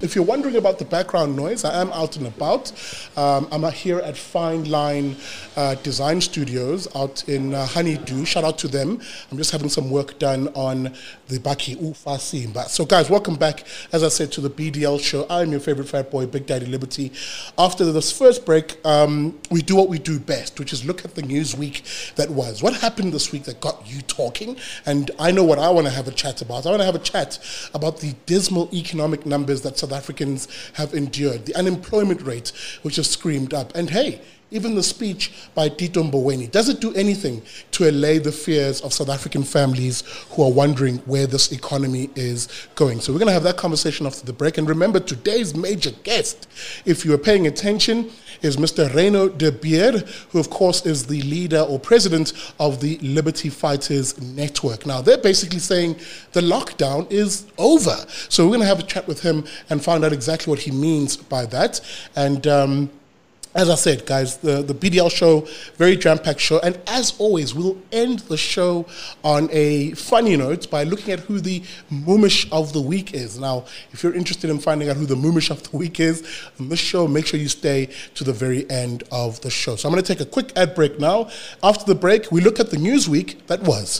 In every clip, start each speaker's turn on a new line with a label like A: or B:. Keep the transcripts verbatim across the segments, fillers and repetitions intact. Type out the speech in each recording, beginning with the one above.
A: If you're wondering about the background noise, I am out and about. Um, I'm here at Fine Line uh, Design Studios out in uh, Honeydew. Shout out to them. I'm just having some work done on the Baki Ufa Simba. So guys, welcome back, as I said, to the B D L show. I'm your favorite fat boy, Big Daddy Liberty. After this first break, um, we do what we do best, which is look at the news week that was. What happened this week that got you talking? And I know what I want to have a chat about. I want to have a chat about the dismal economic numbers that South Africans have endured, the unemployment rate which has screamed up, and hey, even the speech by Tito Mboweni. Does it do anything to allay the fears of South African families who are wondering where this economy is going? So we're going to have that conversation after the break. And remember, today's major guest, if you are paying attention, is Mister Reyno de Beer, who of course is the leader or president of the Liberty Fighters Network. Now, they're basically saying the lockdown is over. So we're going to have a chat with him and find out exactly what he means by that. And um, as I said, guys, the, the B D L show, very jam-packed show. And as always, we'll end the show on a funny note by looking at who the Moomish of the week is. Now, if you're interested in finding out who the Moomish of the week is on this show, make sure you stay to the very end of the show. So I'm going to take a quick ad break now. After the break, we look at the news week that was.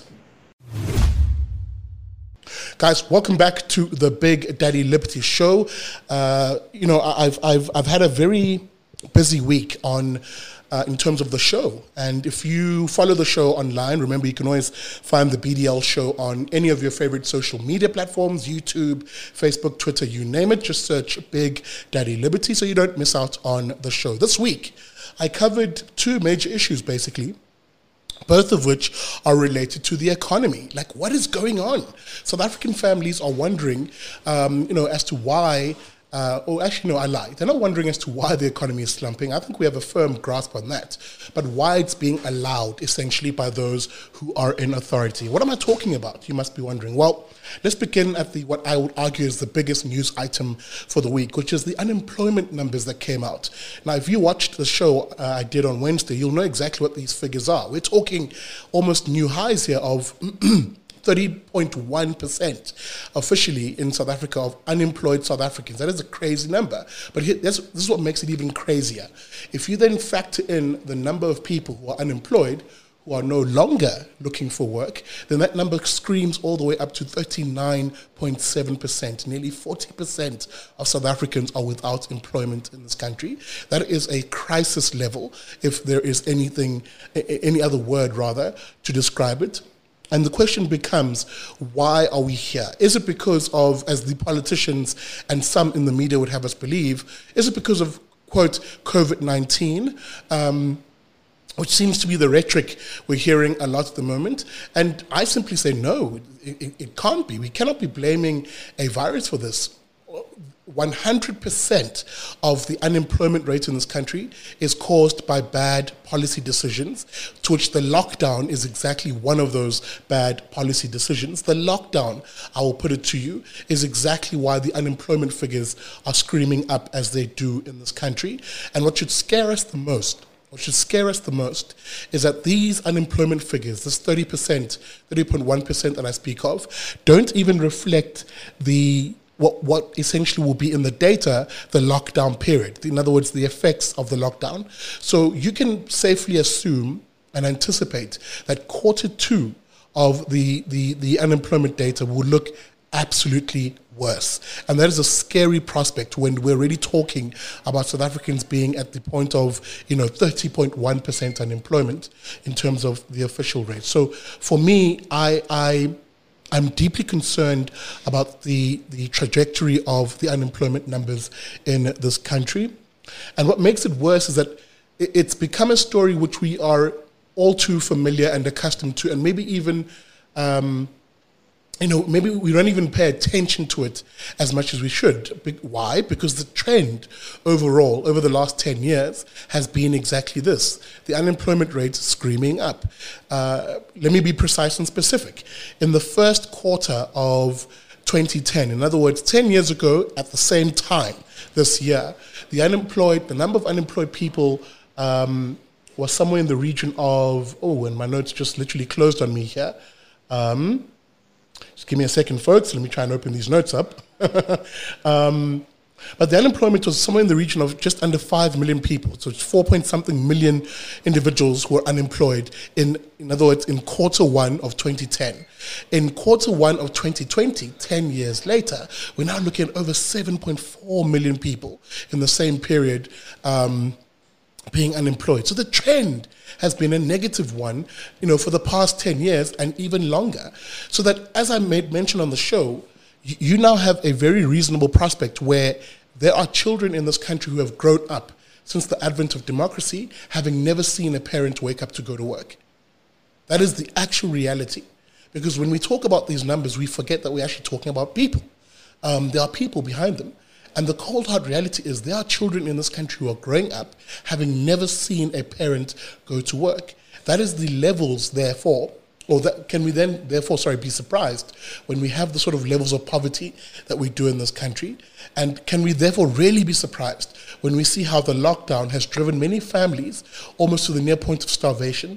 A: Guys, welcome back to the Big Daddy Liberty show. Uh, you know, I've I've I've had a very busy week on uh, in terms of the show, and if you follow the show online, remember you can always find the B D L show on any of your favorite social media platforms, YouTube, Facebook, Twitter, you name it. Just search Big Daddy Liberty so you don't miss out on the show. This week, I covered two major issues basically, both of which are related to the economy. Like, what is going on? South African families are wondering, um, you know, as to why. Uh, or actually, no, I lied. They're not wondering as to why the economy is slumping. I think we have a firm grasp on that. But why it's being allowed, essentially, by those who are in authority. What am I talking about? You must be wondering. Well, let's begin at the what I would argue is the biggest news item for the week, which is the unemployment numbers that came out. Now, if you watched the show uh, I did on Wednesday, you'll know exactly what these figures are. We're talking almost new highs here of thirty point one percent officially in South Africa of unemployed South Africans. That is a crazy number. But here, this, this is what makes it even crazier. If you then factor in the number of people who are unemployed, who are no longer looking for work, then that number screams all the way up to thirty-nine point seven percent. Nearly forty percent of South Africans are without employment in this country. That is a crisis level, if there is anything, any other word rather, to describe it. And the question becomes, why are we here? Is it because of, as the politicians and some in the media would have us believe, is it because of, quote, COVID nineteen, um, which seems to be the rhetoric we're hearing a lot at the moment? And I simply say, no, it, it, it can't be. We cannot be blaming a virus for this. one hundred percent of the unemployment rate in this country is caused by bad policy decisions, to which the lockdown is exactly one of those bad policy decisions. The lockdown, I will put it to you, is exactly why the unemployment figures are screaming up as they do in this country. And what should scare us the most What should scare us the most is that these unemployment figures, this thirty percent, thirty point one percent that I speak of, don't even reflect the What, what essentially will be in the data, the lockdown period. In other words, the effects of the lockdown. So you can safely assume and anticipate that quarter two of the, the, the unemployment data will look absolutely worse. And that is a scary prospect when we're already talking about South Africans being at the point of, you know, thirty point one percent unemployment in terms of the official rate. So for me, I... I I'm deeply concerned about the, the trajectory of the unemployment numbers in this country. And what makes it worse is that it's become a story which we are all too familiar and accustomed to, and maybe even, um, you know, maybe we don't even pay attention to it as much as we should. Why? Because the trend overall over the last ten years has been exactly this. The unemployment rate screaming up. Uh, let me be precise and specific. In the first quarter of twenty ten, in other words, ten years ago at the same time this year, the unemployed, the number of unemployed people um, was somewhere in the region of, oh, and my notes just literally closed on me here. Um, Just give me a second, folks. Let me try and open these notes up. um, But the unemployment was somewhere in the region of just under five million people. So it's four point something million individuals who are unemployed in, in other words, in quarter one of twenty ten. In quarter one of twenty twenty, ten years later, we're now looking at over seven point four million people in the same period um, being unemployed. So the trend has been a negative one, you know, for the past ten years and even longer. So that, as I made mention on the show, you now have a very reasonable prospect where there are children in this country who have grown up since the advent of democracy, having never seen a parent wake up to go to work. That is the actual reality. Because when we talk about these numbers, we forget that we're actually talking about people. Um, there are people behind them. And the cold hard reality is there are children in this country who are growing up having never seen a parent go to work. That is the levels, therefore, or that, can we then, therefore, sorry, be surprised when we have the sort of levels of poverty that we do in this country? And can we therefore really be surprised when we see how the lockdown has driven many families almost to the near point of starvation?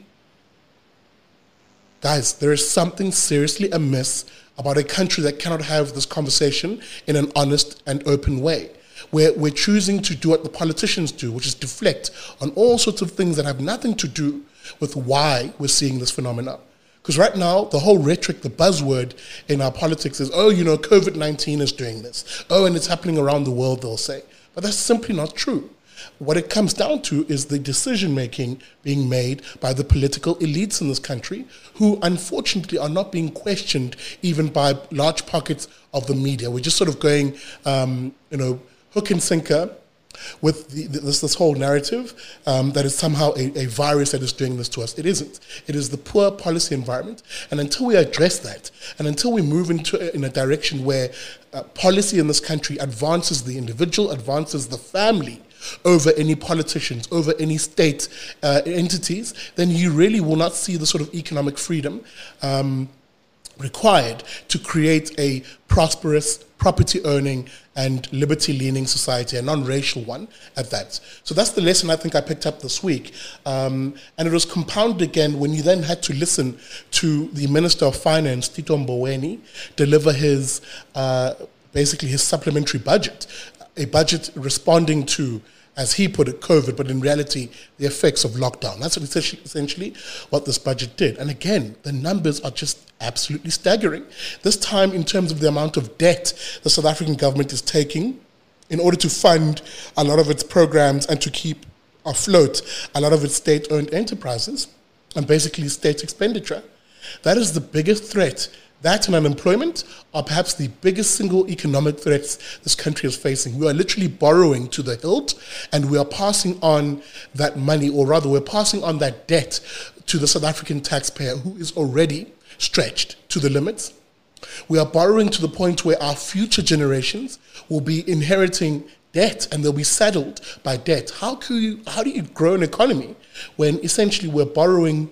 A: Guys, there is something seriously amiss about a country that cannot have this conversation in an honest and open way, where we're choosing to do what the politicians do, which is deflect on all sorts of things that have nothing to do with why we're seeing this phenomenon. Because right now, the whole rhetoric, the buzzword in our politics is, oh, you know, COVID nineteen is doing this. Oh, and it's happening around the world, they'll say. But that's simply not true. What it comes down to is the decision-making being made by the political elites in this country, who unfortunately are not being questioned even by large pockets of the media. We're just sort of going, um, you know, hook and sinker with the, this, this whole narrative um, that is somehow a, a virus that is doing this to us. It isn't. It is the poor policy environment. And until we address that, and until we move into in a direction where uh, policy in this country advances the individual, advances the family over any politicians, over any state uh, entities, then you really will not see the sort of economic freedom um, required to create a prosperous, property-owning and liberty-leaning society, a non-racial one at that. So that's the lesson I think I picked up this week. Um, and it was compounded again when you then had to listen to the Minister of Finance, Tito Mboweni, deliver his, uh, basically his supplementary budget, a budget responding to, as he put it, COVID, but in reality, the effects of lockdown. That's essentially, essentially what this budget did. And again, the numbers are just absolutely staggering. This time, in terms of the amount of debt the South African government is taking in order to fund a lot of its programs and to keep afloat a lot of its state-owned enterprises and basically state expenditure. That is the biggest threat. That and unemployment are perhaps the biggest single economic threats this country is facing. We are literally borrowing to the hilt, and we are passing on that money, or rather we're passing on that debt to the South African taxpayer, who is already stretched to the limits. We are borrowing to the point where our future generations will be inheriting debt, and they'll be saddled by debt. How, can you, how do you grow an economy when essentially we're borrowing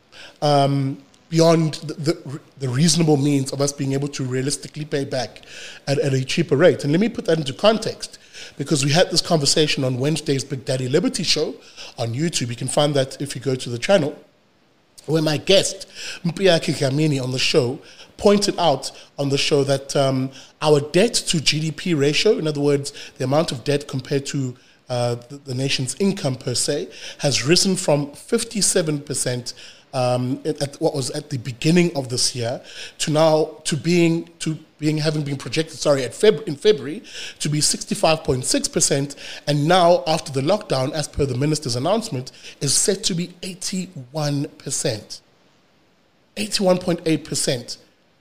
A: um, beyond the, the, the reasonable means of us being able to realistically pay back at, at a cheaper rate? And let me put that into context, because we had this conversation on Wednesday's Big Daddy Liberty show on YouTube. You can find that if you go to the channel, where my guest, Mpiyakhe Dlamini, on the show, pointed out on the show that um, our debt to G D P ratio, in other words, the amount of debt compared to uh, the, the nation's income per se, has risen from fifty-seven percent Um, at, at what was at the beginning of this year to now to being to being having been projected sorry at Feb, in February to be sixty-five point six percent, and now after the lockdown, as per the minister's announcement, is set to be eighty-one percent, eighty-one point eight percent.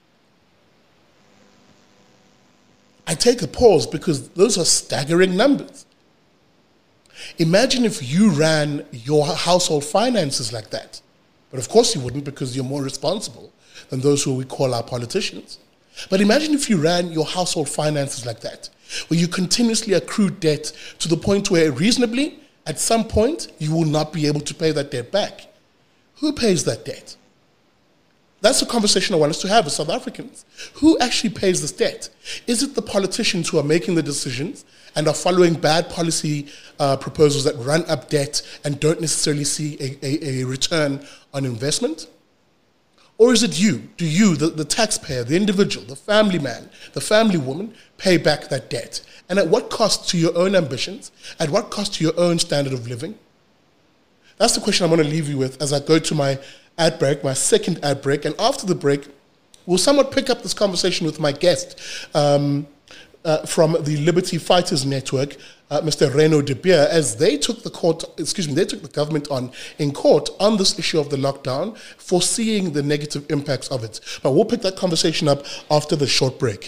A: I take a pause because those are staggering numbers. Imagine if you ran your household finances like that. But of course you wouldn't, because you're more responsible than those who we call our politicians. But imagine if you ran your household finances like that, where you continuously accrue debt to the point where reasonably, at some point, you will not be able to pay that debt back. Who pays that debt? That's a conversation I want us to have as South Africans. Who actually pays this debt? Is it the politicians who are making the decisions and are following bad policy uh, proposals that run up debt and don't necessarily see a, a, a return on investment? Or is it you? Do you, the, the taxpayer, the individual, the family man, the family woman, pay back that debt? And at what cost to your own ambitions? At what cost to your own standard of living? That's the question I'm going to leave you with as I go to my ad break, my second ad break. And after the break, we'll somewhat pick up this conversation with my guest um, uh, from the Liberty Fighters Network, uh, Mister Reno de Beer, as they took the court, excuse me, they took the government on in court on this issue of the lockdown, foreseeing the negative impacts of it. But we'll pick that conversation up after the short break.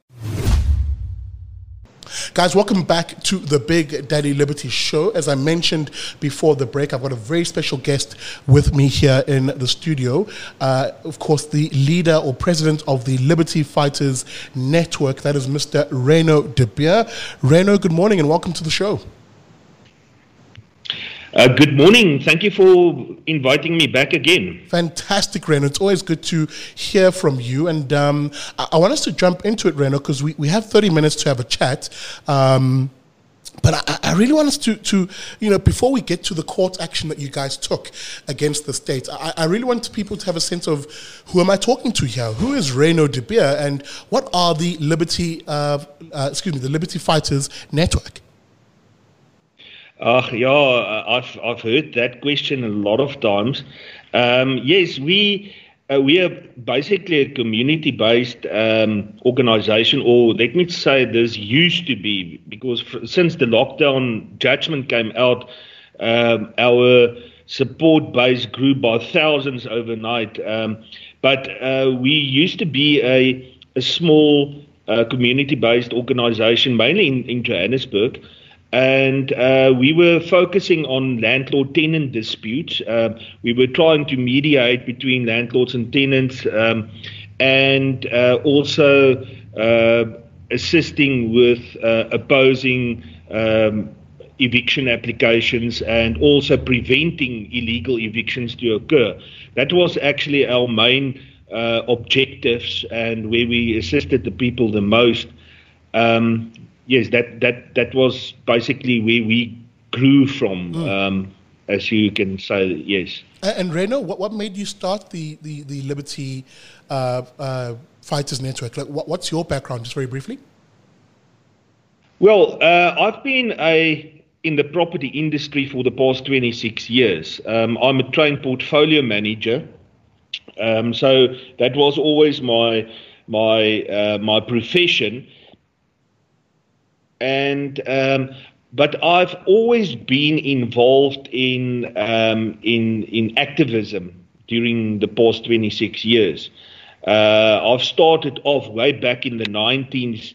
A: Guys, welcome back to the Big Daddy Liberty Show. As I mentioned before the break, I've got a very special guest with me here in the studio. Uh, of course, the leader or president of the Liberty Fighters Network, that is Mister Reno de Beer. Reno, good morning and welcome to the show.
B: Uh, good morning. Thank you for inviting me back again.
A: Fantastic, Reno. It's always good to hear from you. And um, I, I want us to jump into it, Reno, because we, we have thirty minutes to have a chat. Um, but I, I really want us to, to, you know, before we get to the court action that you guys took against the state, I, I really want people to have a sense of who am I talking to here? Who is Reno de Beer and what are the Liberty, uh, uh, excuse me, the Liberty Fighters Network?
B: Uh, yeah, I've I've heard that question a lot of times. Um, yes, we uh, we are basically a community-based um, organization, or let me say this used to be, because f since the lockdown judgment came out, um, our support base grew by thousands overnight. Um, but uh, we used to be a a small uh, community-based organization, mainly in, in Johannesburg. And uh, we were focusing on landlord-tenant disputes. Uh, we were trying to mediate between landlords and tenants, um, and uh, also uh, assisting with uh, opposing um, eviction applications and also preventing illegal evictions to occur. That was actually our main uh, objectives and where we assisted the people the most. Um, Yes, that, that, that was basically where we grew from, mm. um, as you can say, yes.
A: And, and Reno, what, what made you start the, the, the Liberty uh, uh, Fighters Network? Like, what, what's your background, just very briefly?
B: Well, uh, I've been a, in the property industry for the past twenty-six years. Um, I'm a trained portfolio manager, um, so that was always my, my, uh, my profession. And um, but I've always been involved in um, in in activism during the past twenty-six years. Uh, I've started off way back in the nineties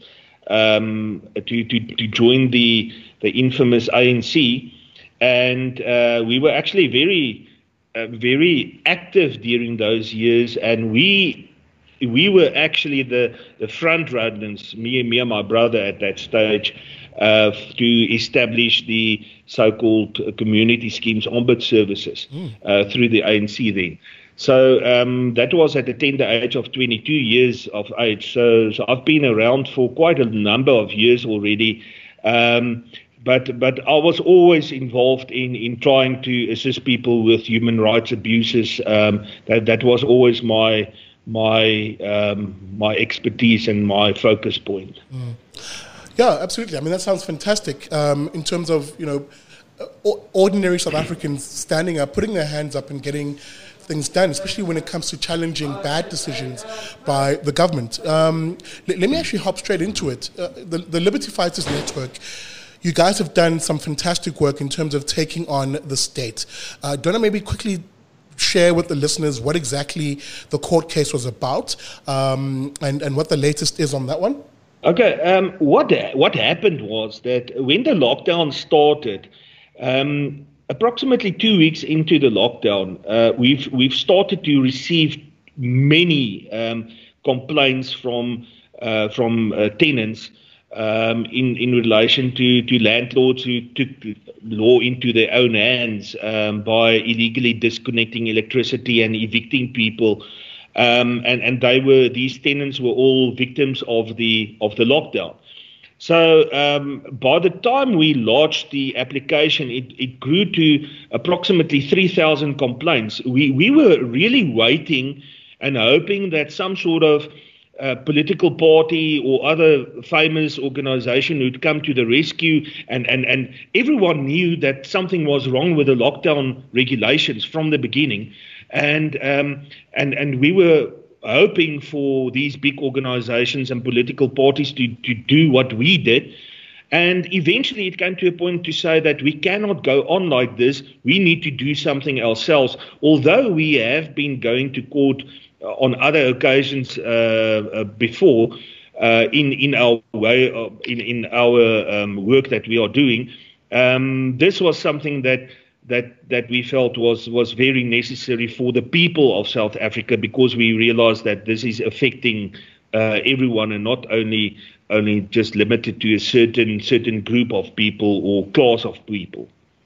B: um, to, to to join the the infamous A N C, and uh, we were actually very uh, very active during those years, and we. We were actually the, the front runners, me, me and my brother at that stage, uh, to establish the so-called community schemes ombud services mm. uh, through the A N C then. So um, that was at the tender age of twenty-two years of age. So, so I've been around for quite a number of years already. Um, but but I was always involved in, in trying to assist people with human rights abuses. Um, that, that was always my... my um, my expertise and my focus point.
A: Mm. Yeah, absolutely. I mean, that sounds fantastic um, in terms of, you know, ordinary South Africans standing up, putting their hands up and getting things done, especially when it comes to challenging bad decisions by the government. Um, let, let me actually hop straight into it. Uh, the, the Liberty Fighters Network, you guys have done some fantastic work in terms of taking on the state. Uh, don't I maybe quickly share with the listeners what exactly the court case was about um, and, and what the latest is on that one?
B: Okay, um, what what happened was that when the lockdown started, um, approximately two weeks into the lockdown, uh, we've we've started to receive many um, complaints from uh, from uh, tenants um, in in relation to to landlords who took law into their own hands um, by illegally disconnecting electricity and evicting people, um, and and they were these tenants were all victims of the of the lockdown. So um, by the time we lodged the application, it, it grew to approximately three thousand complaints. We we were really waiting and hoping that some sort of uh, political party or other famous organization would come to the rescue, and, and, and everyone knew that something was wrong with the lockdown regulations from the beginning, and um, and and we were hoping for these big organizations and political parties to, to do what we did. And eventually it came to a point to say that we cannot go on like this. We need to do something ourselves. Although we have been going to court on other occasions uh, uh, before uh, in, in our way, of, in, in our um, work that we are doing, um, this was something that that that we felt was was very necessary for the people of South Africa, because we realized that this is affecting uh, everyone and not only only just limited to a certain certain group of people or class of people.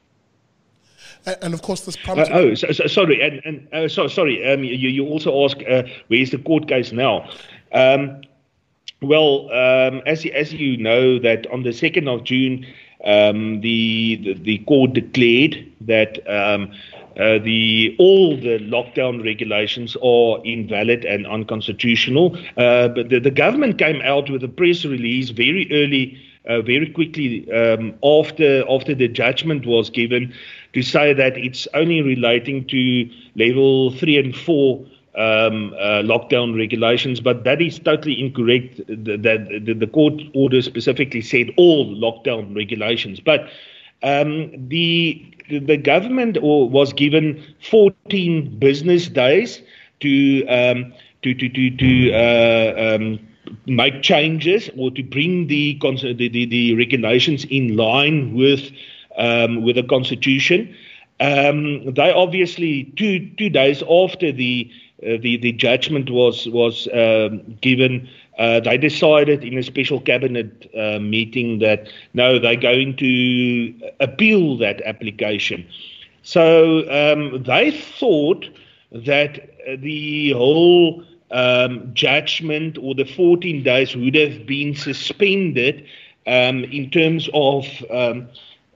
A: And, and of course, this prompted.
B: Uh, oh, so, so, sorry, and, and uh, so, sorry. Um, you, you also ask uh, where is the court case now? Um, well, um, as as you know, that on the second of June. Um, the, the the court declared that um, uh, the all the lockdown regulations are invalid and unconstitutional. Uh, but the, the government came out with a press release very early, uh, very quickly um, after after the judgment was given, to say that it's only relating to level three and four. Um, uh, lockdown regulations, but that is totally incorrect. That the, the court order specifically said all lockdown regulations. But um, the the government or was given fourteen business days to um, to to to, to uh, um, make changes or to bring the the, the, the regulations in line with um, with the constitution. Um, they obviously two two days after the Uh, the the judgment was was um, given. Uh, they decided in a special cabinet uh, meeting that no, they're going to appeal that application. So um, they thought that the whole um, judgment or the fourteen days would have been suspended um, in terms of um,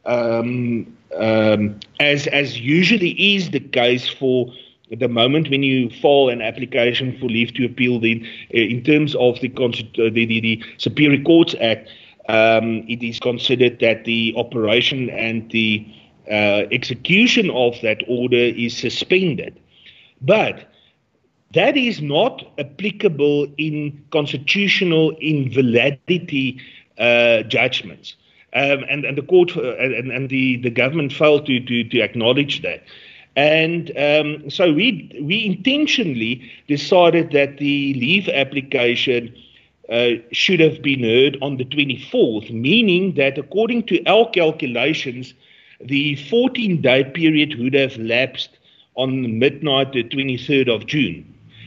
B: um, um, as as usually is the case for. The moment when you file an application for leave to appeal, then uh, in terms of the, the, the, the Superior Courts Act, um, it is considered that the operation and the uh, execution of that order is suspended. But that is not applicable in constitutional invalidity uh, judgments. Um, and, and the court uh, and, and the, the government failed to, to, to acknowledge that. And um, so we we intentionally decided that the leave application uh, should have been heard on the twenty-fourth, meaning that according to our calculations, the fourteen-day period would have lapsed on midnight the twenty-third of June.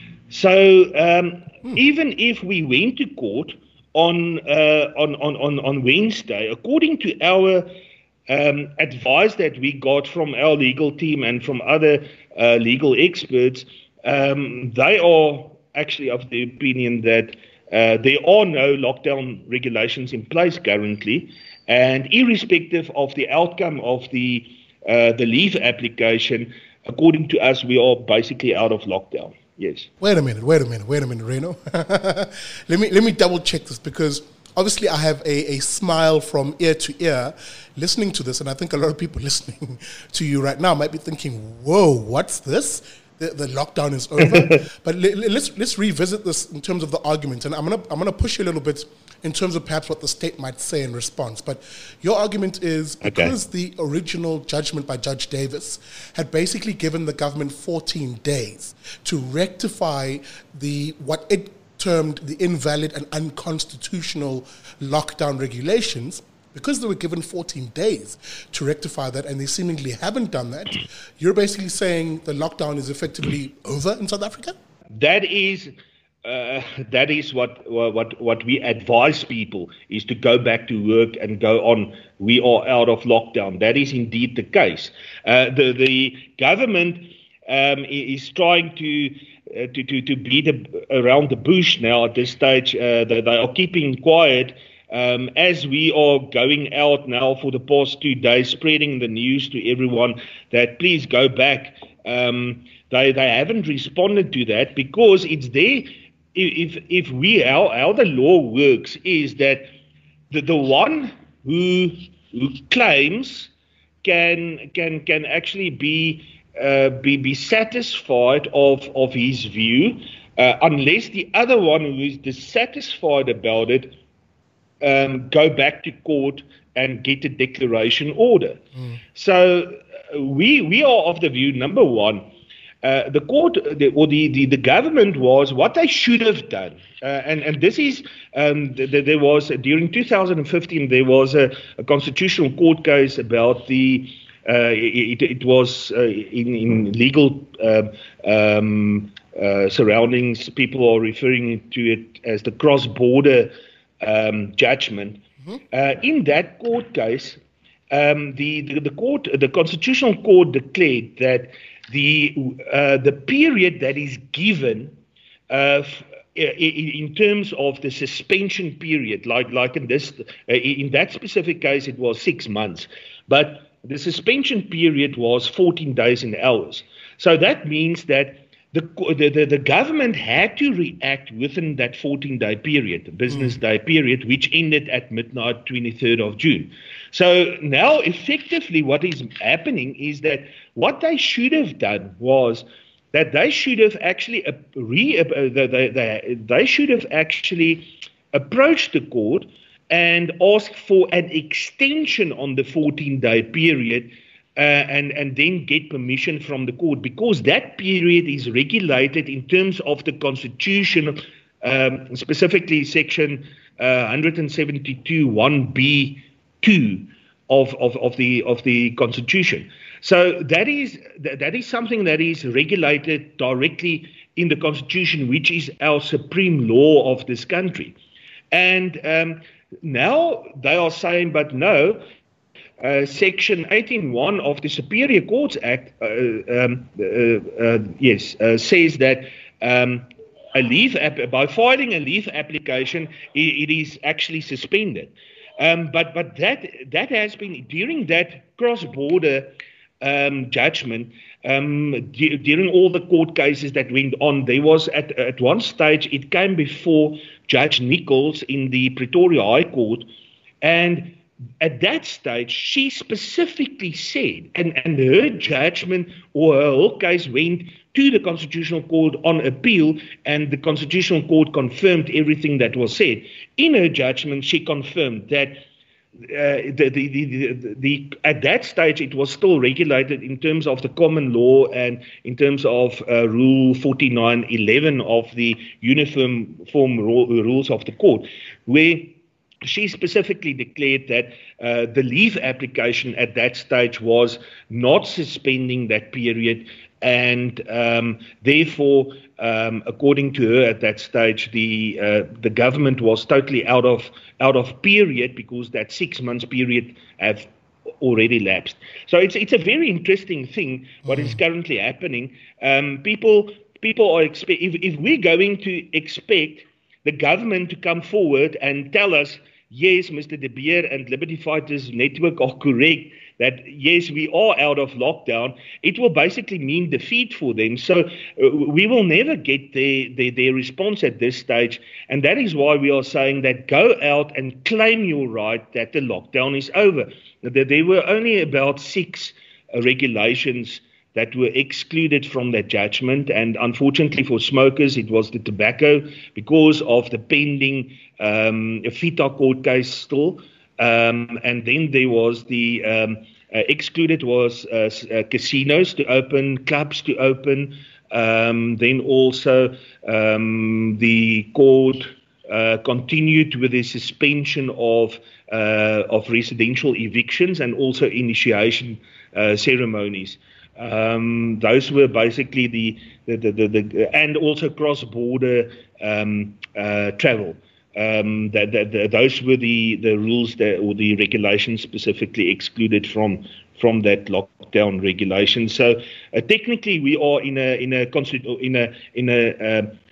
B: So um, hmm. even if we went to court on, uh, on, on, on, on Wednesday, according to our Um, advice that we got from our legal team and from other uh, legal experts, um, they are actually of the opinion that uh, there are no lockdown regulations in place currently, and irrespective of the outcome of the uh, the leave application, according to us, we are basically out of lockdown. Yes.
A: Wait a minute. Wait a minute. Wait a minute, Reno. let me let me double check this, because obviously I have a, a smile from ear to ear listening to this, and I think a lot of people listening to you right now might be thinking, whoa, what's this? The, the lockdown is over. But le, le, let's let's revisit this in terms of the argument, and I'm gonna I'm gonna push you a little bit in terms of perhaps what the state might say in response. But your argument is because okay. the original judgment by Judge Davis had basically given the government fourteen days to rectify the what it termed the invalid and unconstitutional lockdown regulations, because they were given fourteen days to rectify that, and they seemingly haven't done that, you're basically saying the lockdown is effectively over in South Africa?
B: That is uh, that is what what what we advise people, is to go back to work and go on. We are out of lockdown. That is indeed the case. Uh, the the government um, is trying to Uh, to, to, to beat a, around the bush now at this stage. Uh, they, they are keeping quiet Um, as we are going out now for the past two days, spreading the news to everyone that please go back, um, they they haven't responded to that because it's there. If if we how, how the law works is that the the one who who claims can can can actually be uh, be be satisfied of of his view, uh, unless the other one who is dissatisfied about it um, go back to court and get a declaration order. Mm. So uh, we we are of the view, number one, uh, the court the, or the, the the government was what they should have done, uh, and and this is um, the, the, there was during two thousand fifteen there was a, a constitutional court case about the. Uh, it, it was uh, in, in legal uh, um, uh, surroundings. People are referring to it as the cross-border um, judgment. Mm-hmm. Uh, in that court case, um, the, the the court, the Constitutional Court, declared that the uh, the period that is given uh, in terms of the suspension period, like like in this, uh, in that specific case, it was six months, but the suspension period was fourteen days and hours. So that means that the the, the government had to react within that fourteen-day period, the business mm. day period, which ended at midnight, twenty-third of June. So now, effectively, what is happening is that what they should have done was that they should have actually uh, re, uh, they, they, they should have actually approached the court and ask for an extension on the fourteen-day period, uh, and, and then get permission from the court, because that period is regulated in terms of the Constitution, um, specifically Section uh, one seventy-two one B two of, of, of the of the Constitution. So that is that is something that is regulated directly in the Constitution, which is our supreme law of this country, and um, now they are saying, but no, uh, Section eighteen one of the Superior Courts Act, uh, um, uh, uh, yes, uh, says that um, a leave app- by filing a leave application, it, it is actually suspended. Um, but but that that has been during that cross-border um, judgment. Um, d- during all the court cases that went on, there was at at one stage it came before Judge Nichols in the Pretoria High Court, and at that stage she specifically said, and, and her judgment or her whole case went to the Constitutional Court on appeal, and the Constitutional Court confirmed everything that was said. In her judgment, she confirmed that Uh, the, the, the, the, the, at that stage, it was still regulated in terms of the common law and in terms of uh, Rule forty-nine eleven of the Uniform Form Rules of the Court, where she specifically declared that uh, the leave application at that stage was not suspending that period, and um, therefore, um, according to her at that stage, the uh, the government was totally out of out of period because that six months period have already lapsed. So it's it's a very interesting thing what mm. is currently happening. Um, people people are expect if if we're going to expect the government to come forward and tell us, yes, Mister De Beer and Liberty Fighters Network are correct, that yes, we are out of lockdown, it will basically mean defeat for them. So uh, we will never get their, their, their response at this stage. And that is why we are saying that go out and claim your right that the lockdown is over. There were only about six uh, regulations that were excluded from that judgment. And unfortunately for smokers, it was the tobacco because of the pending um, FITA court case still. Um, and then there was the um, uh, excluded was uh, uh, casinos to open, clubs to open. Um, then also um, the court uh, continued with the suspension of uh, of residential evictions and also initiation uh, ceremonies. Um, those were basically the the, the, the, the and also cross-border um, uh, travel. Um, that, that, that those were the, the rules that, or the regulations specifically excluded from from that lockdown regulation. So uh, technically, we are in a in a in a in a uh,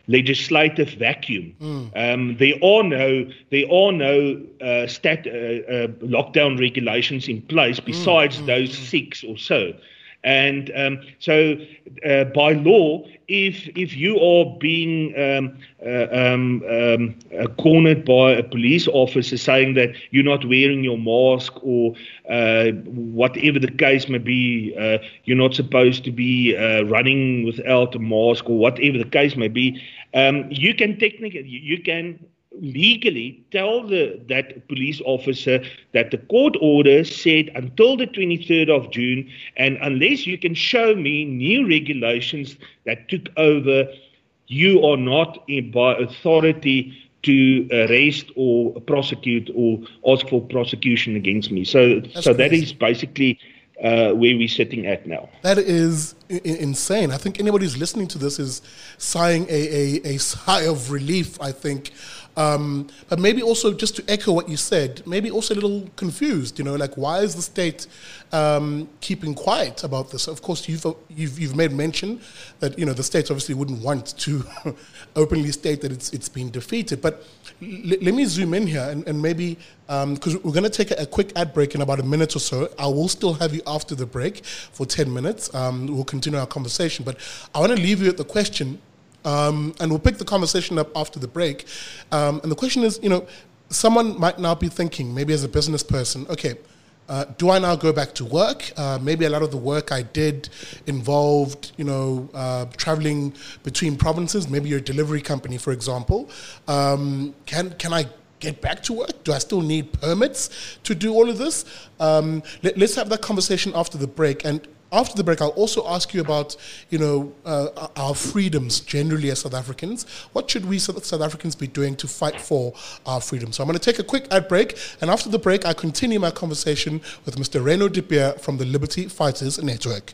B: legislative vacuum. Mm. Um, there are no there are no uh, stat uh, uh, lockdown regulations in place besides mm, those mm, six or so. And um, so, uh, by law, if if you are being um, uh, um, um, uh, cornered by a police officer saying that you're not wearing your mask or uh, whatever the case may be, uh, you're not supposed to be uh, running without a mask or whatever the case may be, um, you can technically you can. legally tell the that police officer that the court order said until the twenty-third of June, and unless you can show me new regulations that took over, you are not in, by authority to arrest or prosecute or ask for prosecution against me. So, That's so that is basically uh, where we're sitting at now.
A: That is I- insane. I think anybody who's listening to this is sighing a, a, a sigh of relief, I think. Um, but maybe also, just to echo what you said, maybe also a little confused, you know, like, why is the state um, keeping quiet about this? Of course, you've, you've you've made mention that, you know, the state obviously wouldn't want to openly state that it's it's been defeated. But l- let me zoom in here and, and maybe, because um, we're going to take a, a quick ad break in about a minute or so. I will still have you after the break for ten minutes. Um, we'll continue our conversation. But I want to leave you with the question, Um, and we'll pick the conversation up after the break. Um, and the question is, you know, someone might now be thinking, maybe as a business person, okay, uh, do I now go back to work? Uh, maybe a lot of the work I did involved, you know, uh, traveling between provinces. Maybe you're a delivery company, for example. Um, can can I get back to work? Do I still need permits to do all of this? Um, let, let's have that conversation after the break. And after the break, I'll also ask you about, you know, uh, our freedoms generally as South Africans. What should we South Africans be doing to fight for our freedom? So I'm going to take a quick ad break, and after the break, I continue my conversation with Mister Reno de Beer from the Liberty Fighters Network.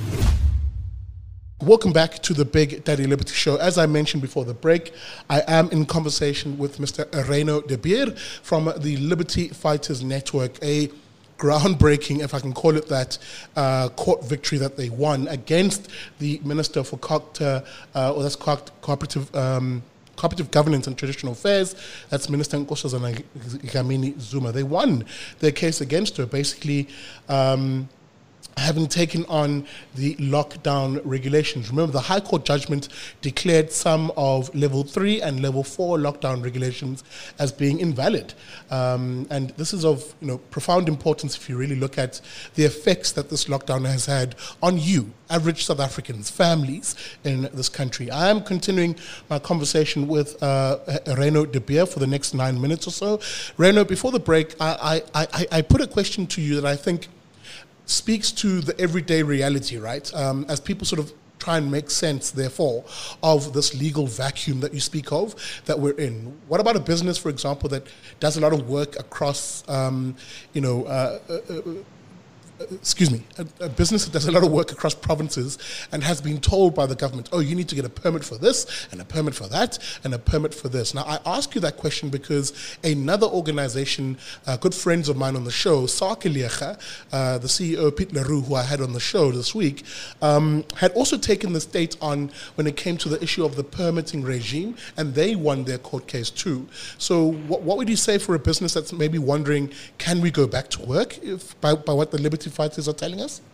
A: Welcome back to the Big Daddy Liberty Show. As I mentioned before the break, I am in conversation with Mister Reno de Beer from the Liberty Fighters Network, a groundbreaking, if I can call it that, uh, court victory that they won against the Minister for Co- uh, or that's Co- cooperative um, cooperative governance and traditional affairs. That's Minister Nkosazana Dlamini Zuma. They won their case against her, basically um, having taken on the lockdown regulations. Remember, the High Court judgment declared some of level three and level four lockdown regulations as being invalid. Um, and this is of, you know, profound importance if you really look at the effects that this lockdown has had on you, average South Africans, families in this country. I am continuing my conversation with uh, Reno de Beer for the next nine minutes or so. Reno, before the break, I, I, I, I put a question to you that I think speaks to the everyday reality, right? Um, as people sort of try and make sense, therefore, of this legal vacuum that you speak of that we're in. What about a business, for example, that does a lot of work across, um, you know, uh, uh, uh, excuse me, a, a business that does a lot of work across provinces and has been told by the government, oh, you need to get a permit for this and a permit for that and a permit for this. Now, I ask you that question because another organization, uh, good friends of mine on the show, Sakeliacha, uh, the C E O, Pete Leroux, who I had on the show this week, um, had also taken the state on when it came to the issue of the permitting regime, and they won their court case too. So what, what would you say for a business that's maybe wondering, can we go back to work if, by, by what the Liberty Fighters are telling us?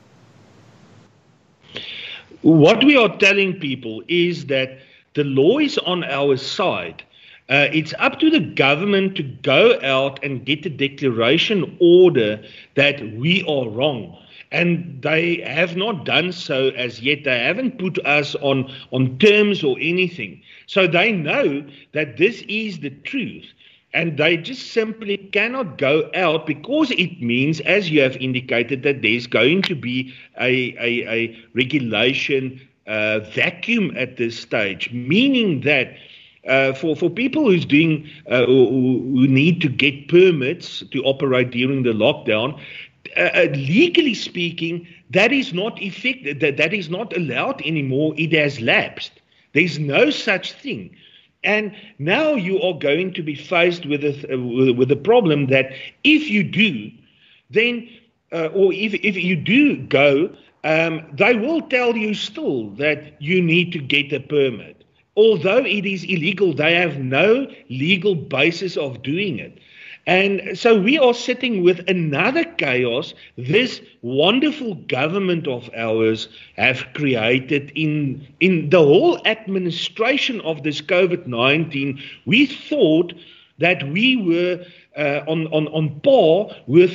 B: What we are telling people is that the law is on our side. Uh, it's up to the government to go out and get a declaration order that we are wrong. And they have not done so as yet. They haven't put us on, on terms or anything. So they know that this is the truth. And they just simply cannot go out because it means, as you have indicated, that there's going to be a, a, a regulation uh, vacuum at this stage, meaning that uh, for, for people who's doing, uh, who, who need to get permits to operate during the lockdown, uh, legally speaking, that is not effective, that, that is not allowed anymore. It has lapsed. There's no such thing. And now you are going to be faced with a, uh, with a problem that if you do, then, uh, or if, if you do go, um, they will tell you still that you need to get a permit. although it is illegal, they have no legal basis of doing it. And so we are sitting with another chaos this wonderful government of ours have created in, in the whole administration of this COVID nineteen. We thought that we were uh, on, on, on par with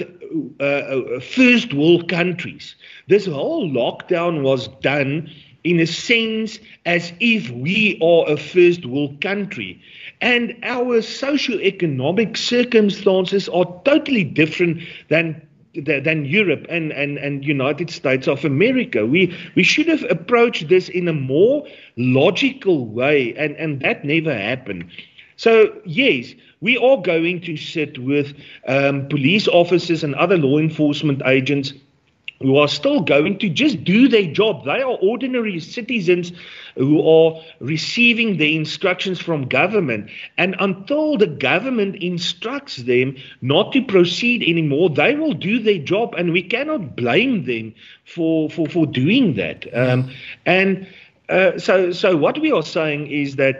B: uh, first world countries. This whole lockdown was done in a sense as if we are a first world country. And our socio-economic circumstances are totally different than than Europe and, and, and United States of America. We we should have approached this in a more logical way, and, and that never happened. So, yes, we are going to sit with um, police officers and other law enforcement agents who are still going to just do their job. They are ordinary citizens who are receiving the instructions from government. And until the government instructs them not to proceed anymore, they will do their job, and we cannot blame them for for, for doing that. Um, and uh, so, so what we are saying is that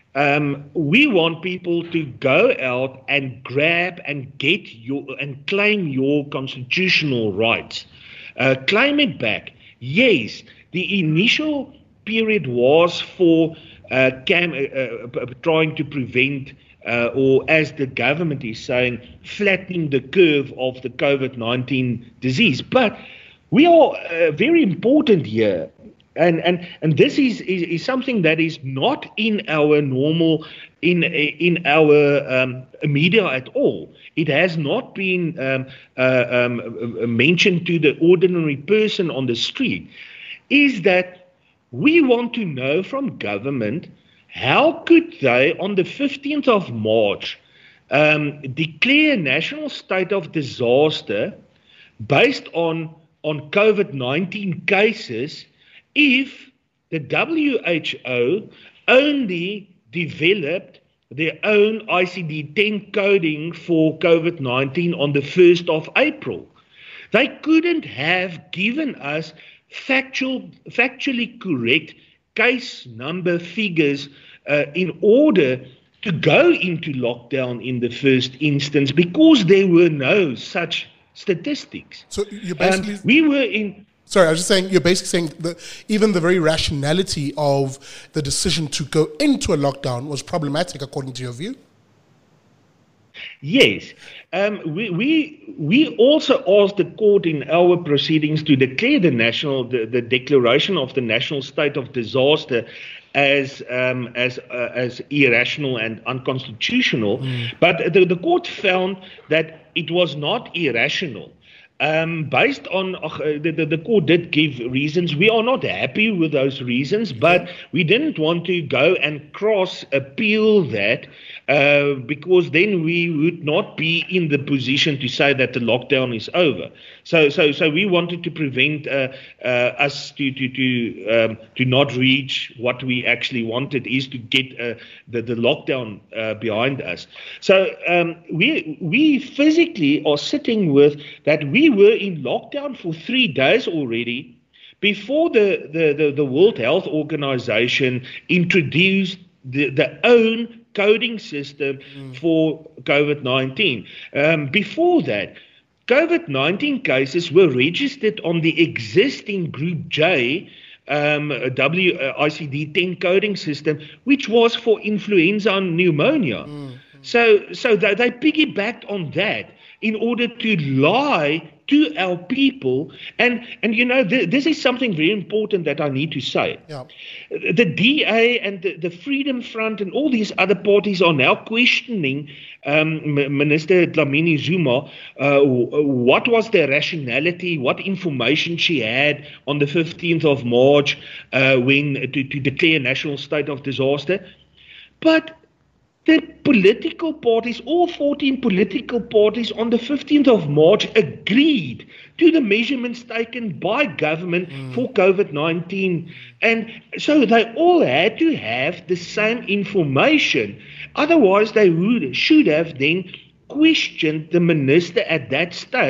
B: Um, we want people to go out and grab and get your and claim your constitutional rights. Uh, claim it back. Yes, the initial period was for uh, cam, uh, uh, trying to prevent, uh, or as the government is saying, flattening the curve of the COVID nineteen disease. But we are uh, very important here. And and and this is, is is something that is not in our normal in in our um, media at all. It has not been um, uh, um, mentioned to the ordinary person on the street. Is that we want to know from government, how could they on the fifteenth of March um, declare national state of disaster based on on COVID nineteen cases, if the W H O only developed their own I C D ten coding for COVID nineteen on the first of April? They couldn't have given us factual, factually correct case number figures uh, in order to go into lockdown in the first instance, because there were no such statistics.
A: So you basically...
B: Um, we were in...
A: Sorry, I was just saying, you're basically saying that even the very rationality of the decision to go into a lockdown was problematic, according to your view?
B: Yes. Um, we, we we also asked the court in our proceedings to declare the national the, the declaration of the national state of disaster as um, as uh, as irrational and unconstitutional. Mm. But the, the court found that it was not irrational. Um, based on, uh, the, the, the court did give reasons. We are not happy with those reasons, but we didn't want to go and cross appeal that, uh, because then we would not be in the position to say that the lockdown is over. So, so, so we wanted to prevent uh, uh, us to to to um, to not reach what we actually wanted, is to get uh, the the lockdown uh, behind us. So um, we we physically are sitting with that we were in lockdown for three days already before the, the, the, the World Health Organization introduced the, the own coding system mm. for COVID nineteen. Um, before that, COVID nineteen cases were registered on the existing Group J um, W uh, I C D ten coding system, which was for influenza and pneumonia. Mm. So, so they, they piggybacked on that in order to lie to our people. And, and you know, th- this is something very important that I need to say. Yeah. The D A and the, the Freedom Front and all these other parties are now questioning um, M- Minister Dlamini Zuma, uh, what was the rationality, what information she had on the fifteenth of March uh, when to, to declare national state of disaster. But the political parties, all fourteen political parties on the fifteenth of March agreed to the measurements taken by government mm. for COVID nineteen. And so they all had to have the same information. Otherwise, they would should have then questioned the minister at that stage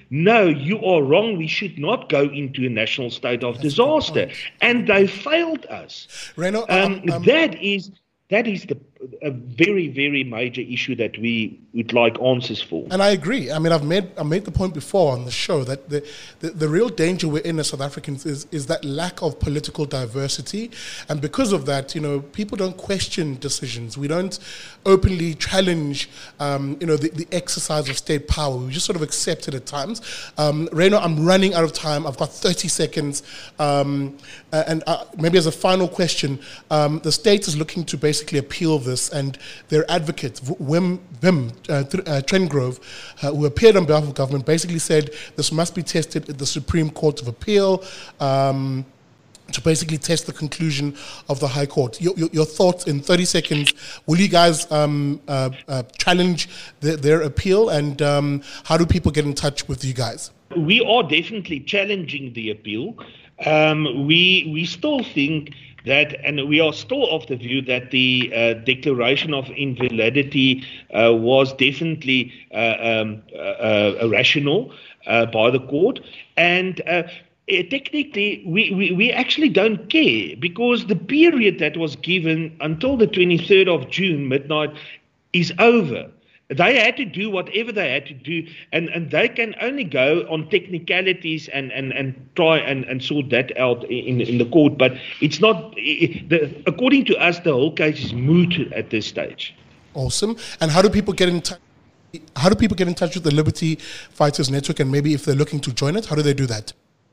B: no, you are wrong. We should not go into a national state of That's disaster. And they failed us.
A: Reno,
B: um,
A: um, um,
B: that is that is the a very, very major issue that we would like answers for.
A: And I agree. I mean, I've made I made the point before on the show that the, the, the real danger we're in as South Africans is, is that lack of political diversity. And because of that, you know, people don't question decisions. We don't openly challenge, um, you know, the, the exercise of state power. We just sort of accept it at times. Um, Reno, I'm running out of time. I've got thirty seconds. Um, and uh, maybe as a final question, um, the state is looking to basically appeal this, and their advocate, Wim, Wim uh, uh, Trengove, uh, who appeared on behalf of government, basically said this must be tested at the Supreme Court of Appeal um, to basically test the conclusion of the High Court. Your, your, your thoughts in thirty seconds. Will you guys um, uh, uh, challenge the, their appeal, and um, how do people get in touch with you guys?
B: We are definitely challenging the appeal. Um, we we still think that, and we are still of the view that the uh, declaration of invalidity uh, was definitely uh, um, uh, rational uh, by the court. And uh, technically, we, we, we actually don't care, because the period that was given until the twenty-third of June, midnight, is over. They had to do whatever they had to do, and, and they can only go on technicalities and, and, and try and, and sort that out in, in the court. But it's not, it, the, according to us, the whole case is moot at this stage.
A: Awesome. And how do people get in touch? How do people get in touch with the Liberty Fighters Network, and maybe if they're looking to join it, how do they do that?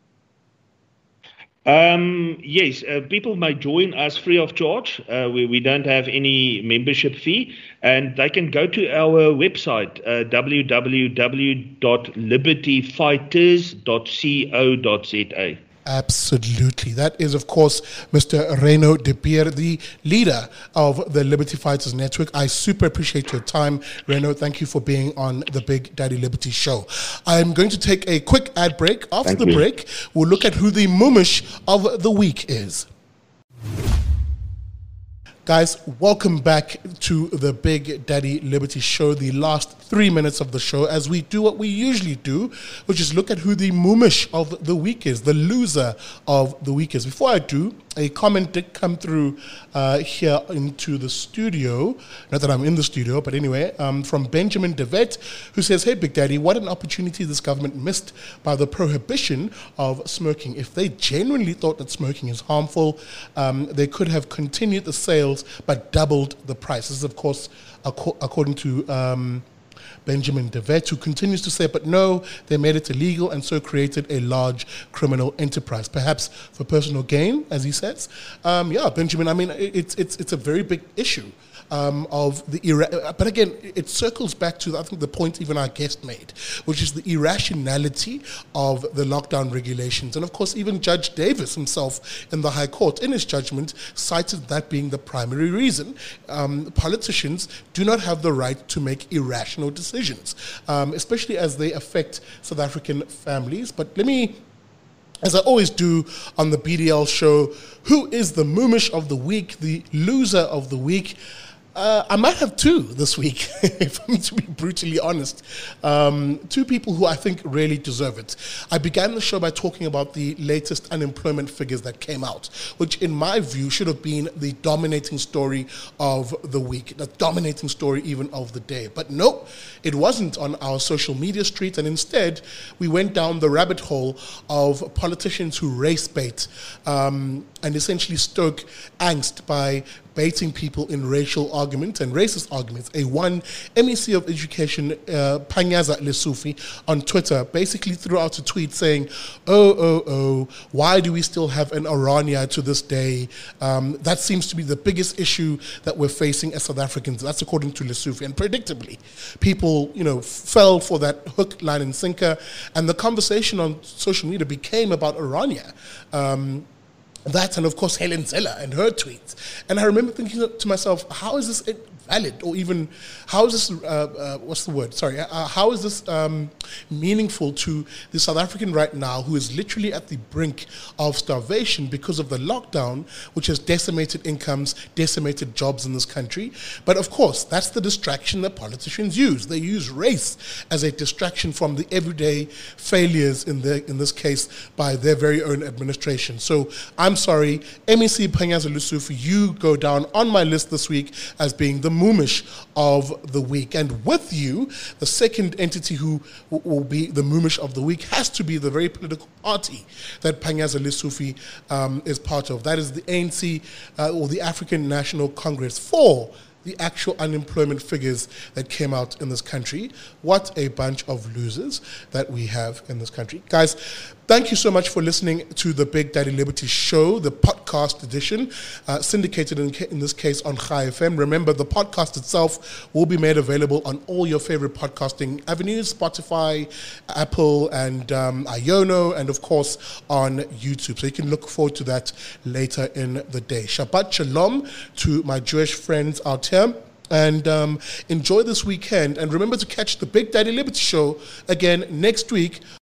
B: Um, yes, uh, people may join us free of charge. Uh, we, we don't have any membership fee, and they can go to our website, uh, w w w dot liberty fighters dot co dot z a.
A: Absolutely. That is, of course, Mister Reno de Beer, the leader of the Liberty Fighters Network. I super appreciate your time, Reno. Thank you for being on the Big Daddy Liberty Show. I'm going to take a quick ad break. After Thank the you. break, we'll look at who the Mumish of the week is. Guys, welcome back to the Big Daddy Liberty Show, the last three minutes of the show, as we do what we usually do, which is look at who the Mumish of the week is, the loser of the week is. Before I do, a comment did come through uh, here into the studio, not that I'm in the studio, but anyway, um, from Benjamin Devet, who says, hey, Big Daddy, what an opportunity this government missed by the prohibition of smoking. If they genuinely thought that smoking is harmful, um, they could have continued the sales but doubled the price. This is, of course, ac- according to um, Benjamin Devet, who continues to say, but no, they made it illegal and so created a large criminal enterprise, perhaps for personal gain, as he says. Um, yeah, Benjamin, I mean, it's it's it's a very big issue. Um, of the ira- but again, it circles back to I think the point even our guest made, which is the irrationality of the lockdown regulations. And of course, even Judge Davis himself in the High Court, in his judgment, cited that being the primary reason. Um, politicians do not have the right to make irrational decisions, um, especially as they affect South African families. But let me, as I always do on the B D L show, who is the Mumish of the week, the loser of the week? Uh, I might have two this week, if I'm to be brutally honest. Um, two people who I think really deserve it. I began the show by talking about the latest unemployment figures that came out, which in my view should have been the dominating story of the week, the dominating story even of the day. But no, it wasn't on our social media street, and instead we went down the rabbit hole of politicians who race bait um, and essentially stoke angst by baiting people in racial arguments and racist arguments. A one M E C of Education, uh, Panyaza Lesufi, on Twitter basically threw out a tweet saying, oh, oh, oh, why do we still have an Orania to this day? Um, that seems to be the biggest issue that we're facing as South Africans. That's according to Lesufi. And predictably, people, you know, fell for that hook, line, and sinker. And the conversation on social media became about Orania. Um, That, and of course Helen Zeller and her tweets. And I remember thinking to myself, how is this valid, or even how is this, uh, uh, what's the word, sorry, uh, how is this um, meaningful to the South African right now who is literally at the brink of starvation because of the lockdown, which has decimated incomes, decimated jobs in this country. But of course, that's the distraction that politicians use. They use race as a distraction from the everyday failures, in, the, in this case, by their very own administration. So I'm sorry, M E C Panyaza Lesufi, you go down on my list this week as being the Moomish of the week. And with you, the second entity who w- will be the Moomish of the week has to be the very political party that Panyaza Lesufi um, is part of. That is the A N C, uh, or the African National Congress, for the actual unemployment figures that came out in this country. What a bunch of losers that we have in this country. Guys, thank you so much for listening to the Big Daddy Liberty Show, the podcast edition, uh, syndicated in, in this case on Chai F M. Remember, the podcast itself will be made available on all your favorite podcasting avenues, Spotify, Apple, and um, Iono, and of course on YouTube. So you can look forward to that later in the day. Shabbat Shalom to my Jewish friends out here. And um, enjoy this weekend. And remember to catch the Big Daddy Liberty Show again next week